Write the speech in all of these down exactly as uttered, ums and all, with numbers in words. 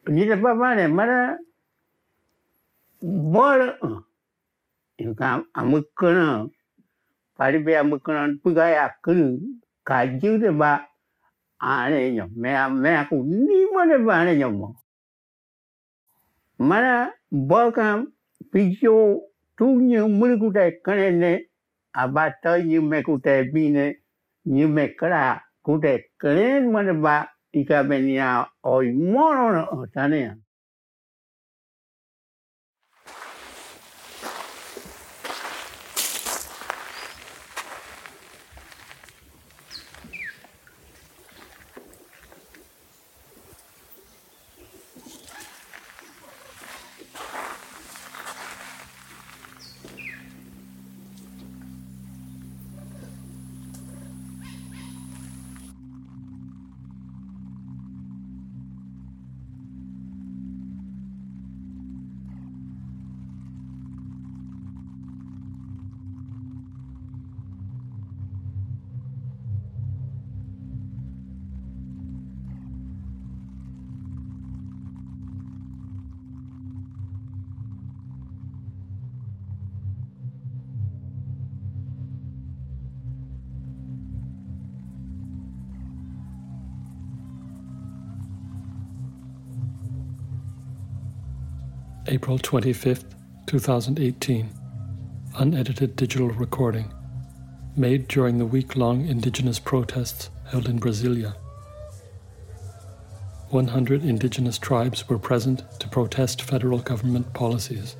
Ni da papa ne mara bol ka amukana pari be amukana pugaya kuru kaju de ba ane nyo me me aku ni mo de ba ne nyo mara bol ka pijo tu nyu muriku te kane ne abata yu me ku te bine yu me kara ku te kane mo de ba ika benia oi mono tane. April twenty-fifth, twenty eighteen. Unedited digital recording. Made during the week-long indigenous protests held in Brasilia. one hundred indigenous tribes were present to protest federal government policies.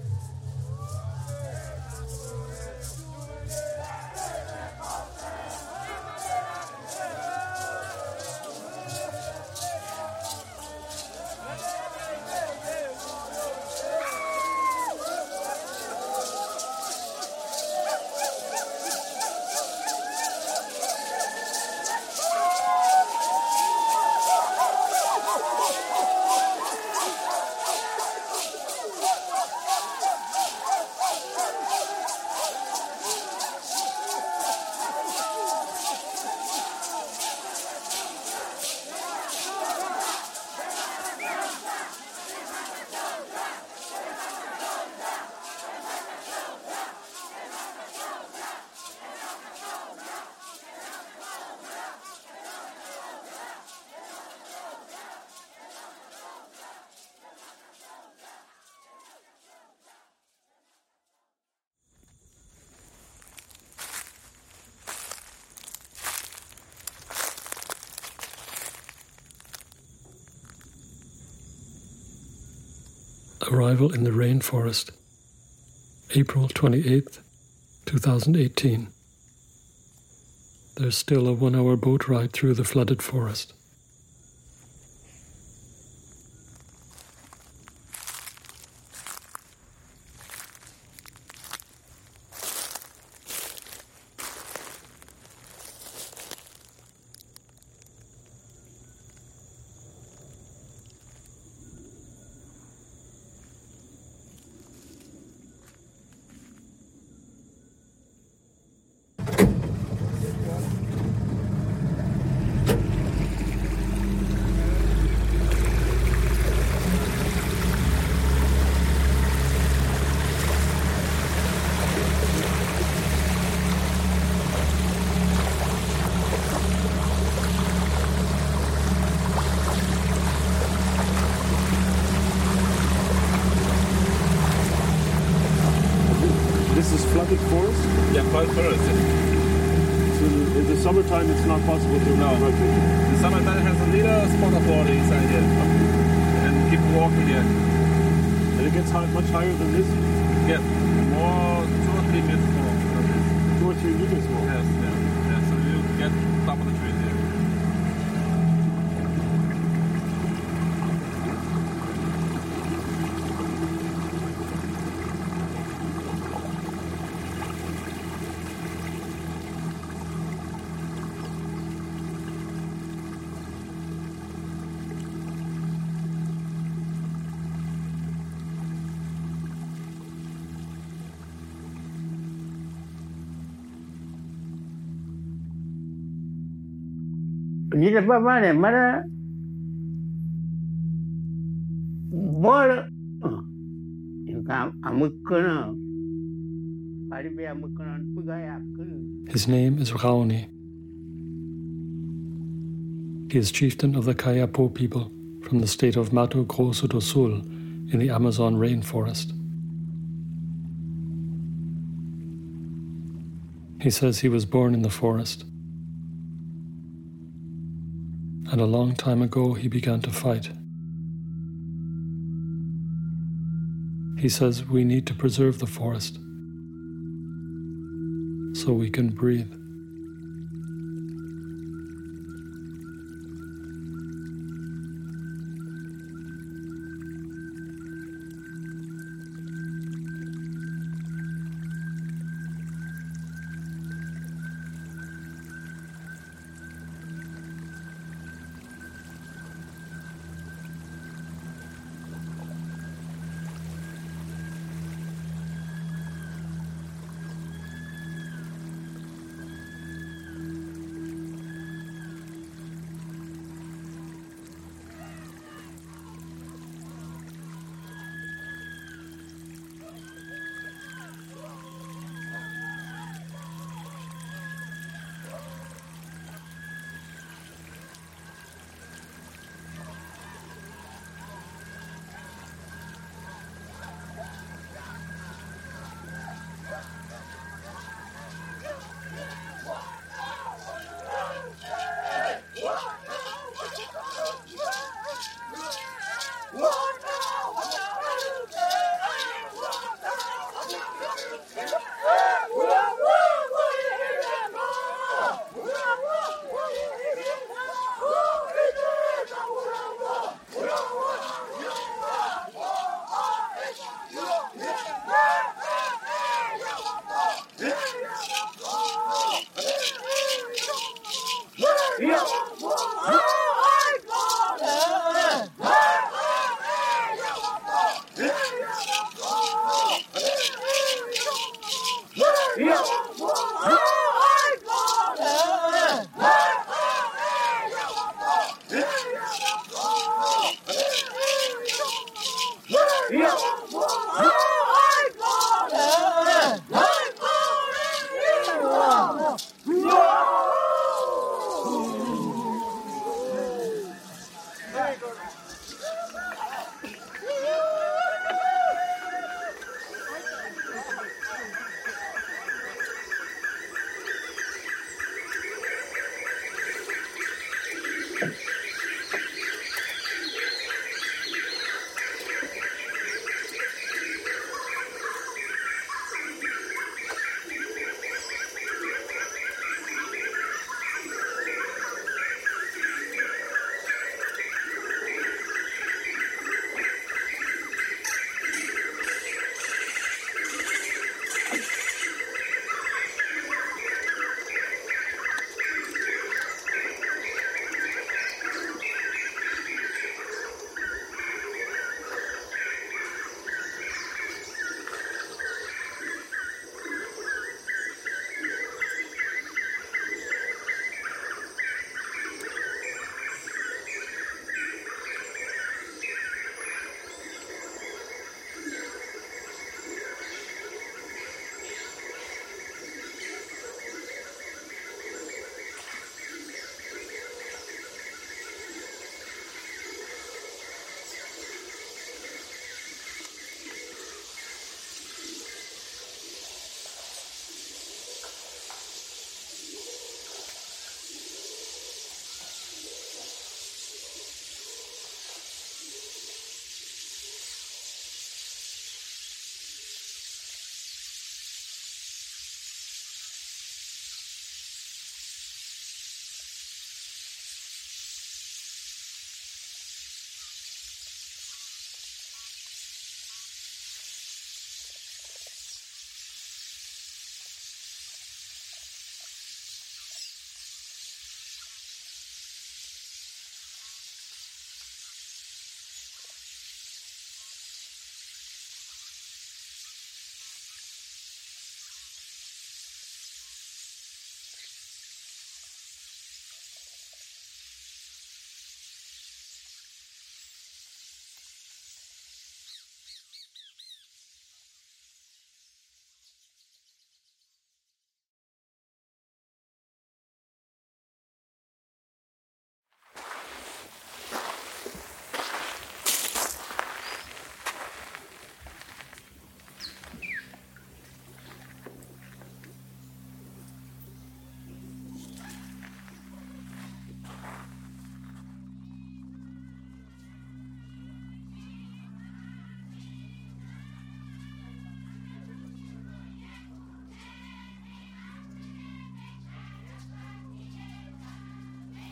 Arrival in the rainforest, April twenty-eighth, twenty eighteen. There's still a one-hour boat ride through the flooded forest. This is flooded forest? Yeah, flooded forest. So in the summertime it's not possible to No. ride here. The summertime has a little spot of water inside here. And keep walking here. And it gets high, much higher than this? Yeah, more two or three meters more than this. Two or three meters more? Yes, yeah. Yeah, so you get top of the trees here. Ni da papa ne mara But you can Amukana. Paribe Amukan Pugaya. His name is Raoni. He is chieftain of the Kayapo people from the state of Mato Grosso do Sul in the Amazon rainforest. He says he was born in the forest, and a long time ago he began to fight. He says we need to preserve the forest so we can breathe.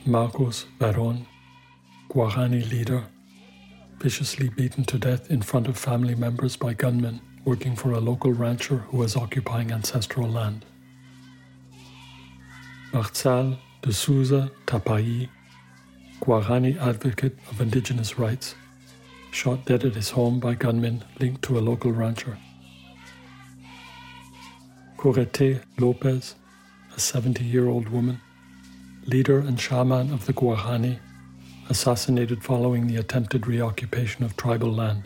Marcos Barón, Guarani leader, viciously beaten to death in front of family members by gunmen working for a local rancher who was occupying ancestral land. Marçal de Souza Tapai, Guarani advocate of indigenous rights, shot dead at his home by gunmen linked to a local rancher. Corete Lopez, a seventy-year-old woman, leader and shaman of the Guarani, assassinated following the attempted reoccupation of tribal land.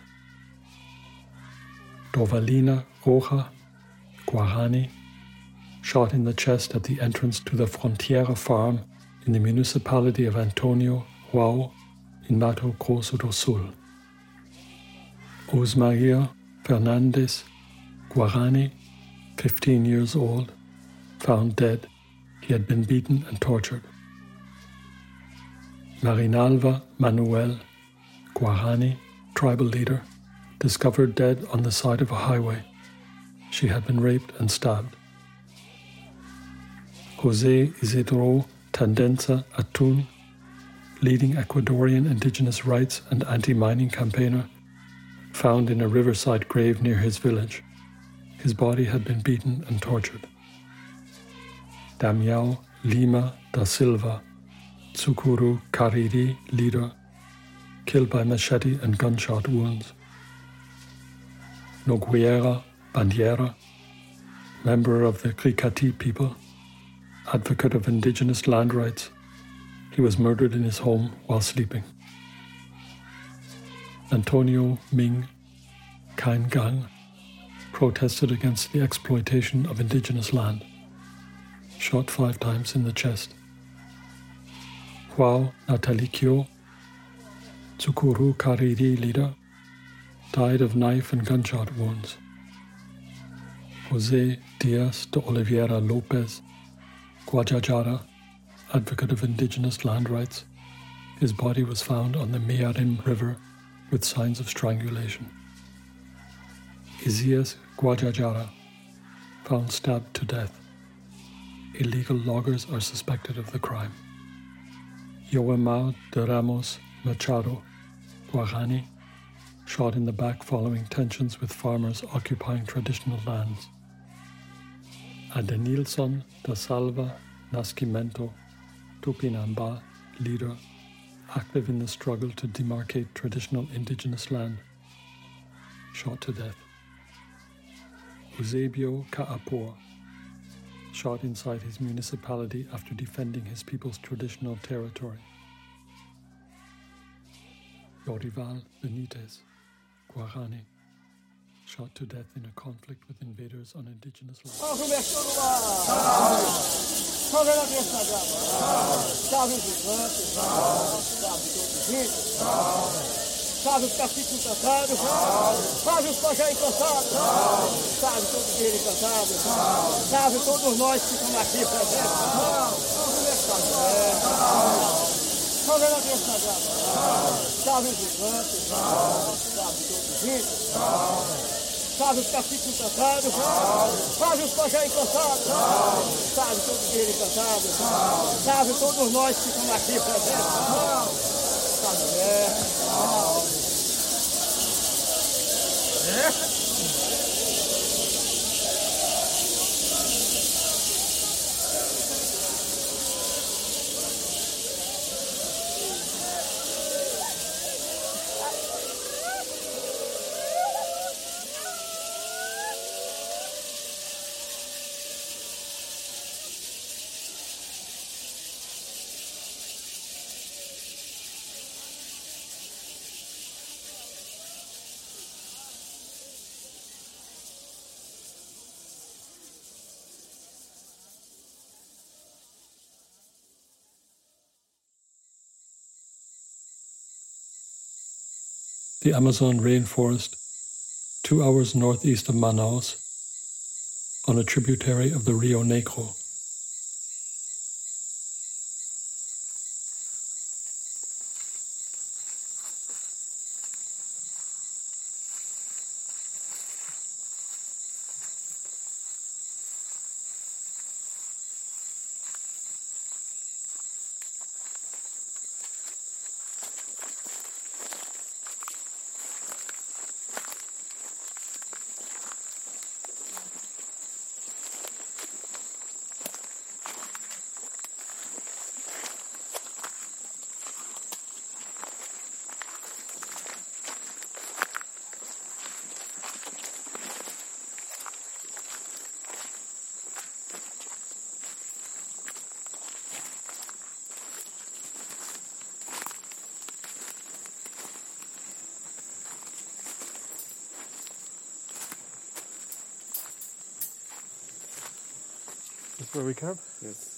Dovalina Roja, Guarani, shot in the chest at the entrance to the Frontiera farm in the municipality of Antonio Joao in Mato Grosso do Sul. Osmaria Fernandez, Guarani, fifteen years old, found dead. He had been beaten and tortured. Marinalva Manuel, Guarani, tribal leader, discovered dead on the side of a highway. She had been raped and stabbed. José Isidro Tendencia Atún, leading Ecuadorian indigenous rights and anti-mining campaigner, found in a riverside grave near his village. His body had been beaten and tortured. Damião Lima da Silva, Tsukuru Cariri leader, killed by machete and gunshot wounds. Nogueira Bandeira, member of the Cricati people, advocate of indigenous land rights. He was murdered in his home while sleeping. Antonio Ming Caingang protested against the exploitation of indigenous land, shot five times in the chest. João Natalicio, Tsukuru Cariri leader, died of knife and gunshot wounds. José Diaz de Oliveira Lopez, Guajajara, advocate of indigenous land rights. His body was found on the Mearim River with signs of strangulation. Izias Guajajara, found stabbed to death. Illegal loggers are suspected of the crime. Yoemar de Ramos Machado, Guarani, shot in the back following tensions with farmers occupying traditional lands. Adenilson da Silva Nascimento, Tupinamba leader, active in the struggle to demarcate traditional indigenous land, shot to death. Eusebio Ka'apor, shot inside his municipality after defending his people's traditional territory. Dorival Benitez, Guarani, shot to death in a conflict with invaders on indigenous land. Salve os caciques encantados, salve os pajés encantados, salve todos os guerreiros encantados, salve todos nós que estamos aqui presentes. Salve a Deus sagrado, salve os gigantes, salve todos os ricos, salve os caciques encantados, salve os pajés encantados, salve todos os guerreiros encantados, salve todos nós que estamos aqui presentes. The Amazon rainforest, two hours northeast of Manaus, on a tributary of the Rio Negro. That's where we camp? Yes.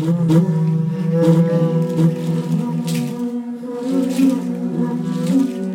Thank you.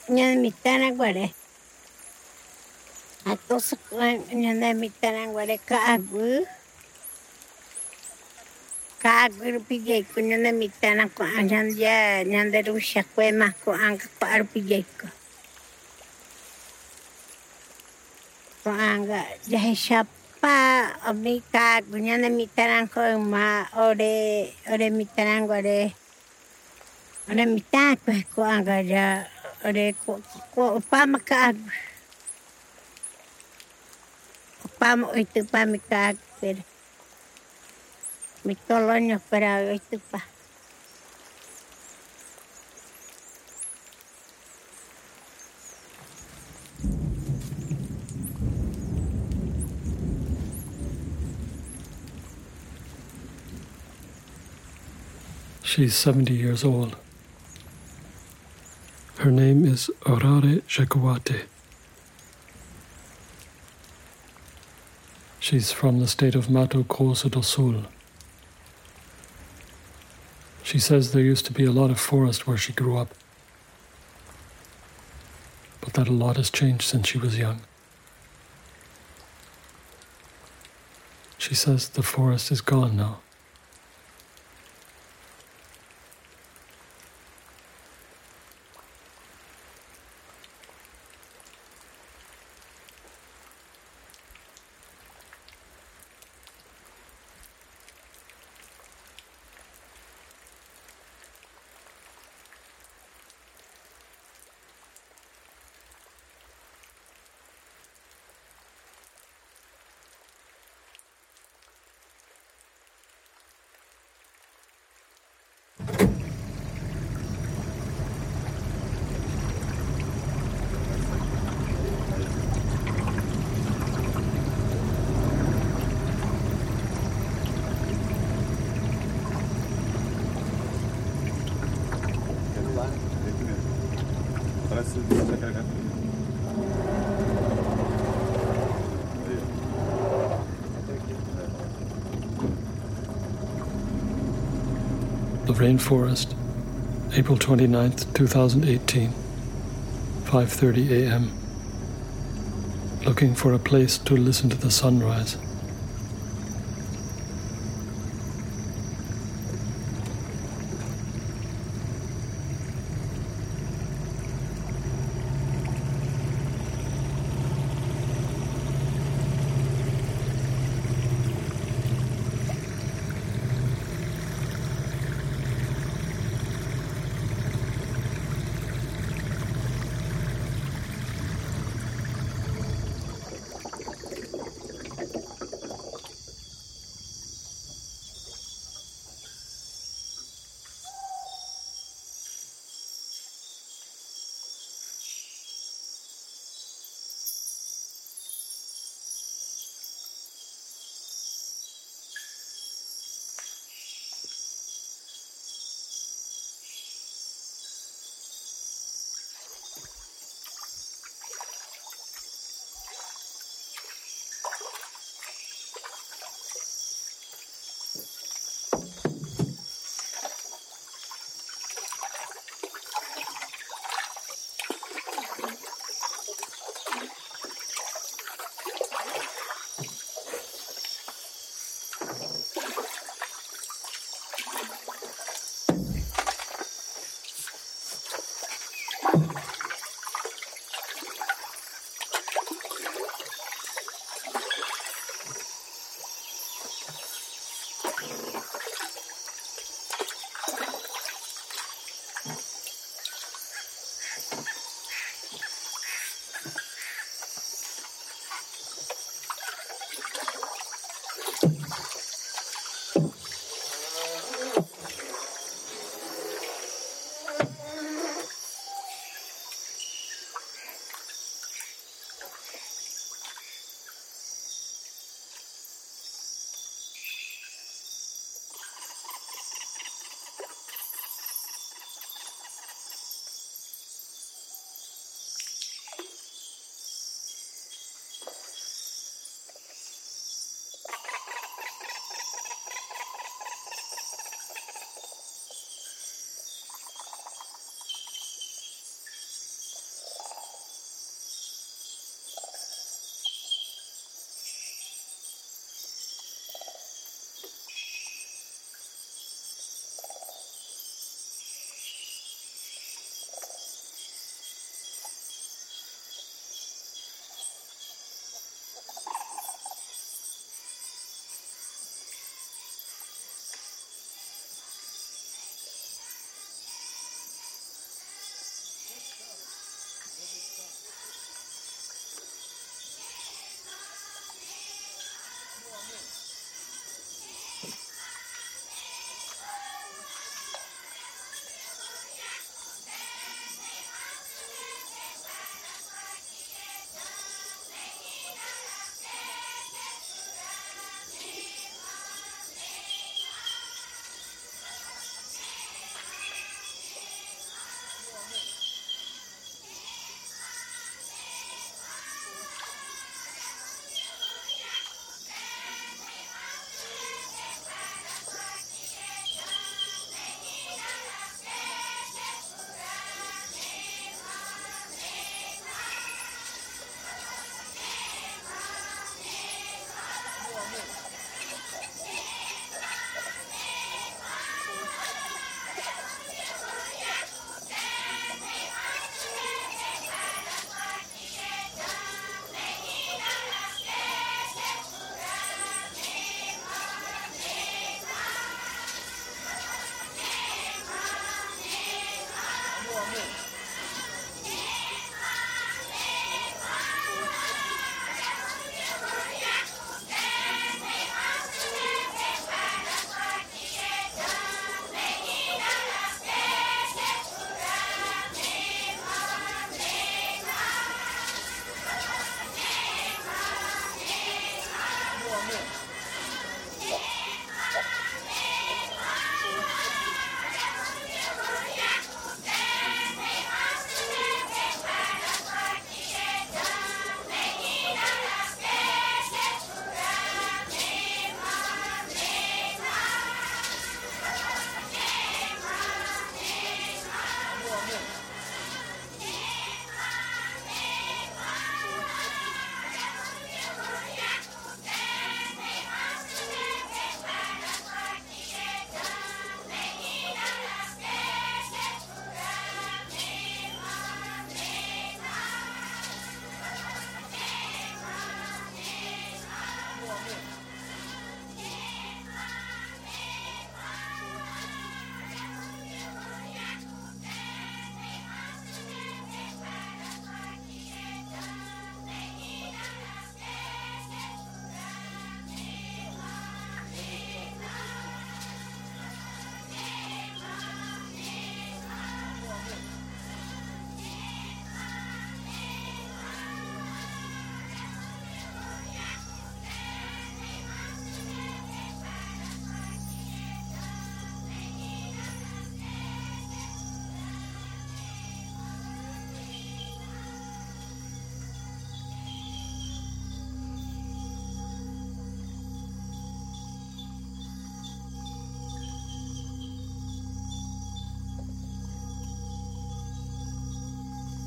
Ñande mitãraguare. Atosa ñande mitãraguare ka'aguy. Ka'aguy rupijaiko ñande mitãra ko'ã ñande ñande ruvichakuéma ko'ãnga kua'a rupijaiko. Ko'ãnga jahechapa ome ka'aguy ñande mitãrãko yma ore ore mitãraguare. Ore mitãkue ko'ãnga ya ore opáma ka'aguy. Opáma oitypami ka'aguy. Mitoloño para oitypa. She's seventy years old. Her name is Orare Jekuate. She's from the state of Mato Grosso do Sul. She says there used to be a lot of forest where she grew up, but that a lot has changed since she was young. She says the forest is gone now. The Rainforest, April twenty-ninth, twenty eighteen, five thirty a m Looking for a place to listen to the sunrise.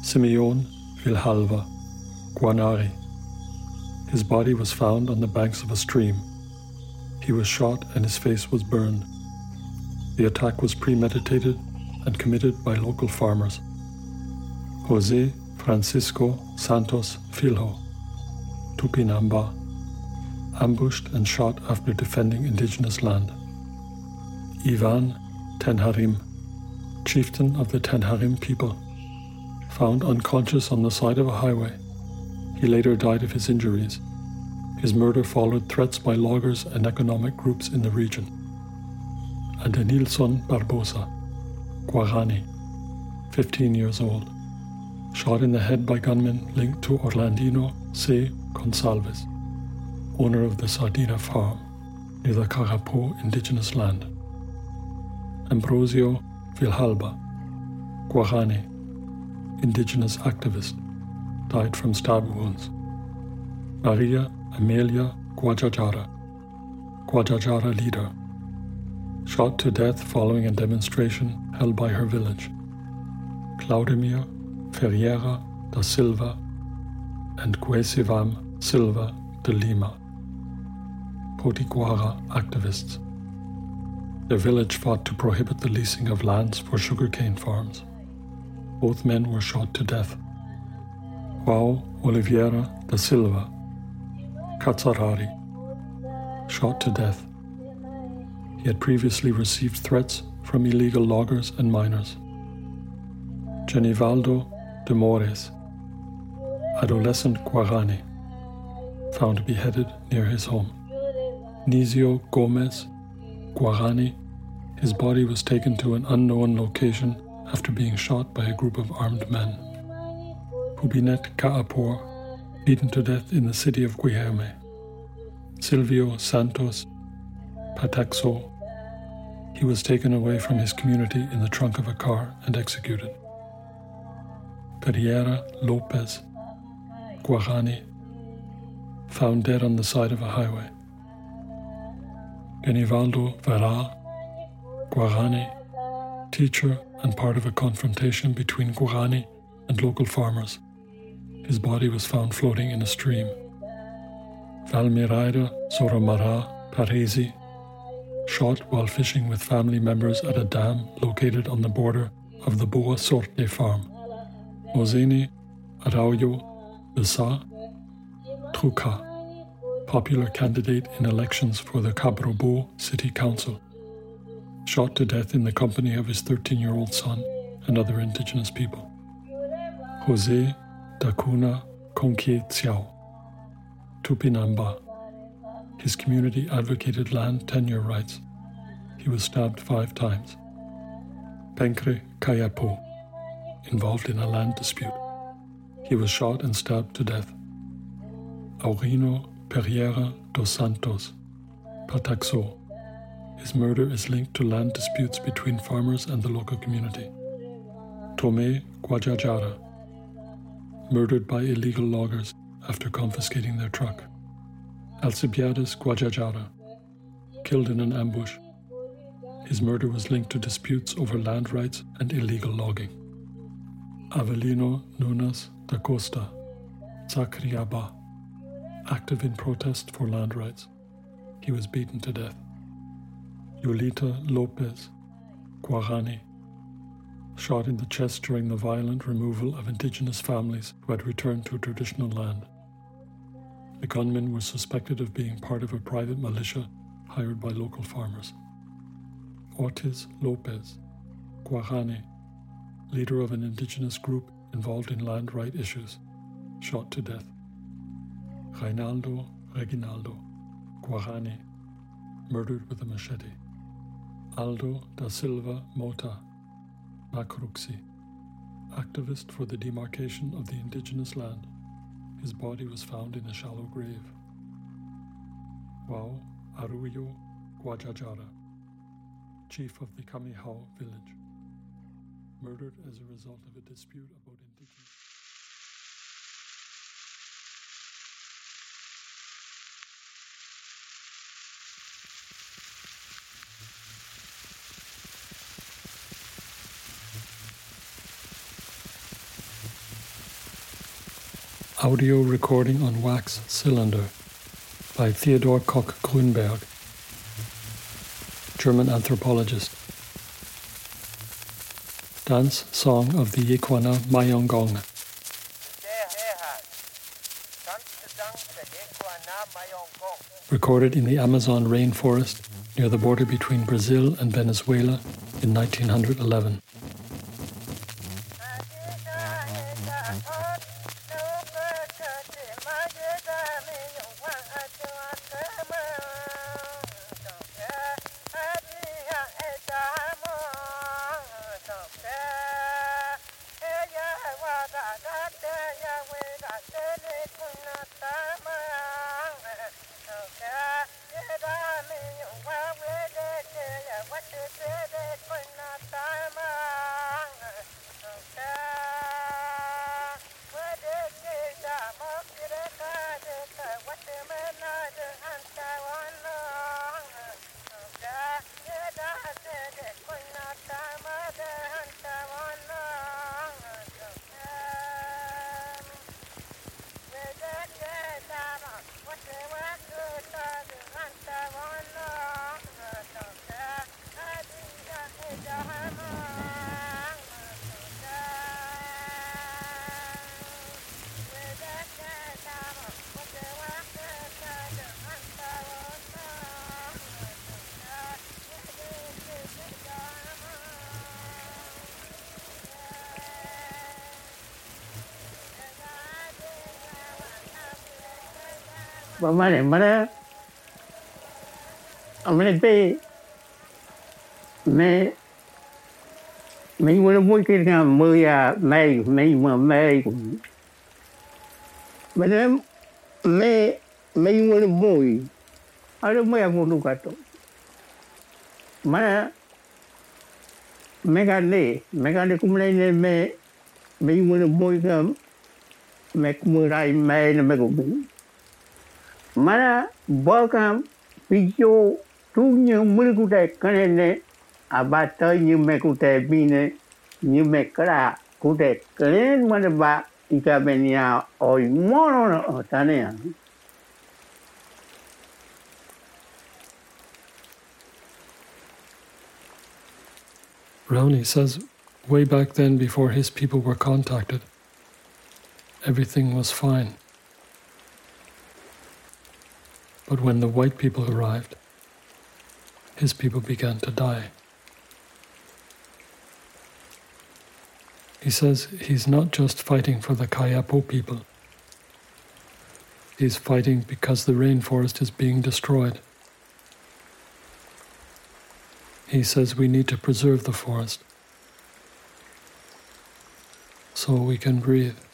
Simeon Villalba Guarnari. His body was found on the banks of a stream. He was shot and his face was burned. The attack was premeditated and committed by local farmers. Jose Francisco Santos Filho, Tupinamba, ambushed and shot after defending indigenous land. Ivan Tenharim, chieftain of the Tenharim people, found unconscious on the side of a highway. He later died of his injuries. His murder followed threats by loggers and economic groups in the region. And Nilson Barbosa, Guarani, fifteen years old, shot in the head by gunmen linked to Orlandino C. Gonçalves, owner of the Sardina farm near the Carapo indigenous land. Ambrosio Villalba, Guarani, indigenous activist, died from stab wounds. Maria Amelia Guajajara, Guajajara leader, shot to death following a demonstration held by her village. Claudemir Ferreira da Silva and Guesivam Silva de Lima, Potiguara activists. Their village fought to prohibit the leasing of lands for sugarcane farms. Both men were shot to death. João Oliveira da Silva, Catsarari, shot to death. He had previously received threats from illegal loggers and miners. Genivaldo de Mores, adolescent Guarani, found beheaded near his home. Nizio Gomez, Guarani, his body was taken to an unknown location after being shot by a group of armed men. Pubinet Kaapor, beaten to death in the city of Guilherme. Silvio Santos Pataxo, he was taken away from his community in the trunk of a car and executed. Pereira Lopez, Guarani, found dead on the side of a highway. Genivaldo Vera, Guarani, teacher and part of a confrontation between Guarani and local farmers. His body was found floating in a stream. Valmiraida Soromara Parisi, shot while fishing with family members at a dam located on the border of the Boa Sorte farm. Mozene Araujo Bessa Truca, popular candidate in elections for the Cabrobo City Council, shot to death in the company of his thirteen-year-old son and other indigenous people. Jose Dacuna Conque Tsiao, Tupinamba. His community advocated land tenure rights. He was stabbed five times. Pencre Kayapo, involved in a land dispute. He was shot and stabbed to death. Aurino Pereira dos Santos, Pataxo. His murder is linked to land disputes between farmers and the local community. Tomé Guajajara, murdered by illegal loggers after confiscating their truck. Alcibiades Guajajara, killed in an ambush. His murder was linked to disputes over land rights and illegal logging. Avelino Nunes da Costa, Zacriaba, active in protest for land rights. He was beaten to death. Yulita Lopez, Guarani, shot in the chest during the violent removal of indigenous families who had returned to traditional land. The gunmen were suspected of being part of a private militia hired by local farmers. Ortiz Lopez, Guarani, leader of an indigenous group involved in land right issues, shot to death. Reinaldo Reginaldo, Guarani, murdered with a machete. Aldo da Silva Mota, Macruxi, activist for the demarcation of the indigenous land. His body was found in a shallow grave. João Araujo Guajajara, chief of the Camihau village, murdered as a result of a dispute about indigenous... audio recording on wax cylinder by Theodor Koch-Grünberg, German anthropologist. Dance Song of the Yekwana Mayongong. Recorded in the Amazon rainforest near the border between Brazil and Venezuela in nineteen eleven. Mana mana amene pe me me muốn muốn cái nào mười à mày mày mà mày mana me me muốn mui ada me aku nu kato mana me gane me gane kumlai ne me me muốn mui kam me kumurai me ne me kubu mana bakam pijo tunya mulikutai kanene abata như me kutai bine như me kara kutai kalen mana ba ika benia oi mono no tane. Rowney says way back then, before his people were contacted, everything was fine. But when the white people arrived, his people began to die. He says he's not just fighting for the Kayapo people. He's fighting because the rainforest is being destroyed. He says we need to preserve the forest so we can breathe.